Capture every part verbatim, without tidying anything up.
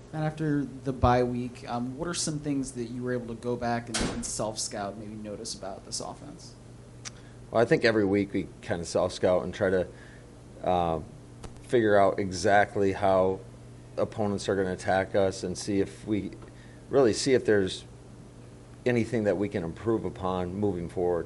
And after the bye week, um, what are some things that you were able to go back and, and self-scout, maybe notice about this offense? Well, I think every week we kind of self-scout and try to uh, figure out exactly how opponents are going to attack us and see if we really see if there's anything that we can improve upon moving forward.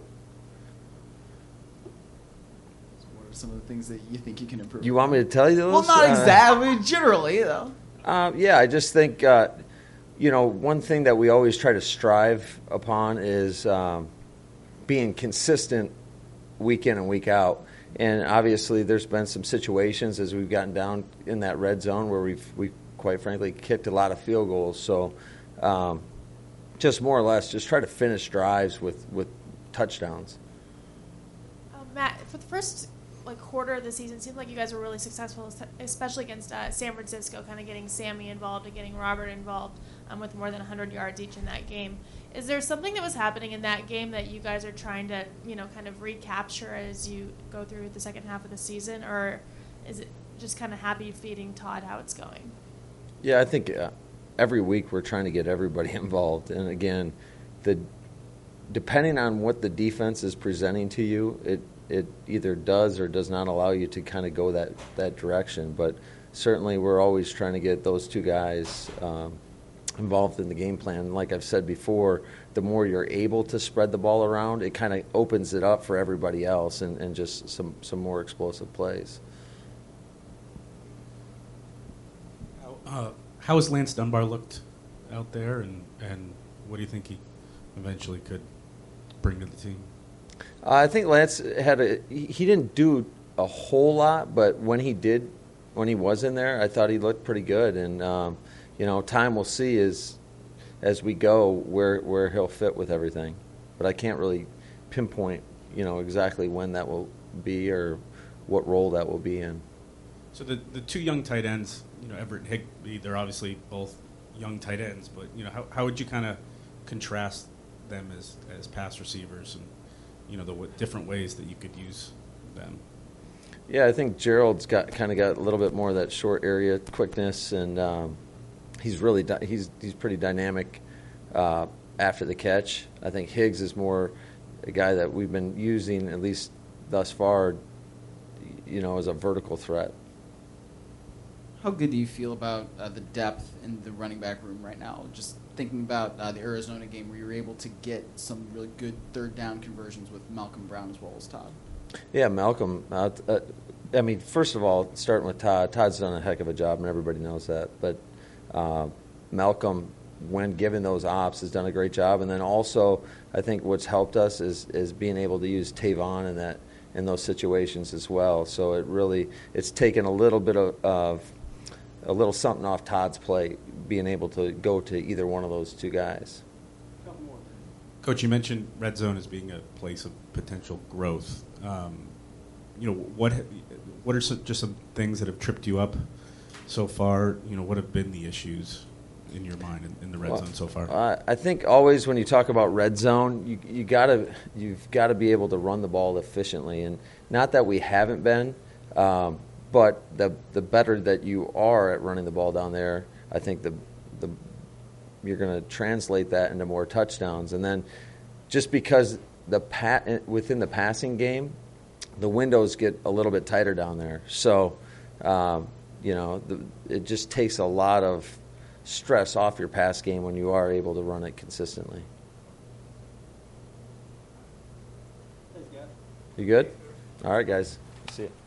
So what are some of the things that you think you can improve? You want me to tell you those? Well, not Uh, exactly. Generally, though. Uh, yeah, I just think, uh, you know, one thing that we always try to strive upon is um, being consistent week in and week out. And obviously there's been some situations as we've gotten down in that red zone where we've, we quite frankly, kicked a lot of field goals. So um, just more or less just try to finish drives with, with touchdowns. Uh, Matt, for the first like quarter of the season, it seemed like you guys were really successful, especially against uh, San Francisco, kind of getting Sammy involved and getting Robert involved um, with more than one hundred yards each in that game. Is there something that was happening in that game that you guys are trying to, you know, kind of recapture as you go through the second half of the season, or is it just kind of happy feeding Todd how it's going? Yeah, I think uh, every week we're trying to get everybody involved. And again, the depending on what the defense is presenting to you, it it either does or does not allow you to kind of go that, that direction. But certainly we're always trying to get those two guys um, involved in the game plan. Like I've said before, the more you're able to spread the ball around, it kind of opens it up for everybody else and, and just some, some more explosive plays. How, uh, how has Lance Dunbar looked out there, and, and what do you think he eventually could bring to the team? Uh, I think Lance had a he he didn't do a whole lot, but when he did, when he was in there, I thought he looked pretty good. And um, you know, time will see as as we go where where he'll fit with everything. But I can't really pinpoint, you know, exactly when that will be or what role that will be in. So the the two young tight ends, you know, Everett and Higbee, they're obviously both young tight ends, but you know, how how would you kind of contrast them as as pass receivers and you know the w- different ways that you could use them? Yeah, I think Gerald's got kind of got a little bit more of that short area quickness, and um, he's really di- he's he's pretty dynamic uh, after the catch. I think Higgs is more a guy that we've been using at least thus far, you know, as a vertical threat. How good do you feel about uh, the depth in the running back room right now? Just thinking about uh, the Arizona game where you were able to get some really good third down conversions with Malcolm Brown as well as Todd. Yeah, Malcolm. Uh, uh, I mean, first of all, starting with Todd, Todd's done a heck of a job, and everybody knows that. But uh, Malcolm, when given those ops, has done a great job. And then also, I think what's helped us is is being able to use Tavon in that in those situations as well. So it really it's taken a little bit of, of a little something off Todd's plate, being able to go to either one of those two guys. Coach, you mentioned red zone as being a place of potential growth. Um, you know, what what are some, just some things that have tripped you up so far? You know, what have been the issues in your mind in, in the red well, zone so far? Uh, I think always when you talk about red zone, you you gotta you've got to be able to run the ball efficiently, and not that we haven't been. Um, But the the better that you are at running the ball down there, I think the the you're going to translate that into more touchdowns. And then just because the pat within the passing game, the windows get a little bit tighter down there. So um, you know the, it just takes a lot of stress off your pass game when you are able to run it consistently. You good? All right, guys. See you.